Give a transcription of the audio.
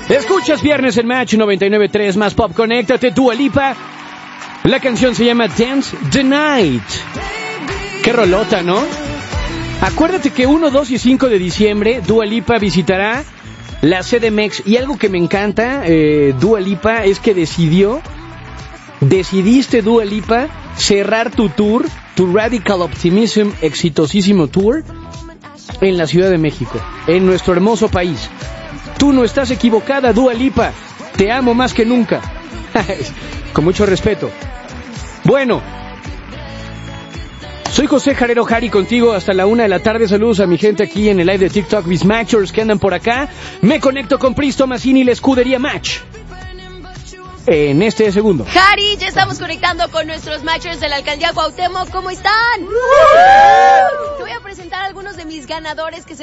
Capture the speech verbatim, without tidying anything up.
Escuchas Viernes en Match noventa y nueve punto tres más Pop. Conéctate, Dua Lipa. La canción se llama Dance the Night. Qué rolota, ¿no? Acuérdate que uno, dos y cinco de diciembre Dua Lipa visitará la C D M X. Y algo que me encanta, eh, Dua Lipa, es que decidió, decidiste, Dua Lipa, cerrar tu tour, tu Radical Optimism exitosísimo tour, en la Ciudad de México, en nuestro hermoso país. Tú no estás equivocada, Dua Lipa. Te amo más que nunca. Con mucho respeto. Bueno, soy José Jarero Jari contigo hasta la una de la tarde. Saludos a mi gente aquí en el live de TikTok, mis matchers que andan por acá. Me conecto con Pris Tomasini y la escudería Match en este segundo. Jari, ya estamos conectando con nuestros matchers de la alcaldía Cuauhtémoc. ¿Cómo están? Te voy a presentar a algunos de mis ganadores que se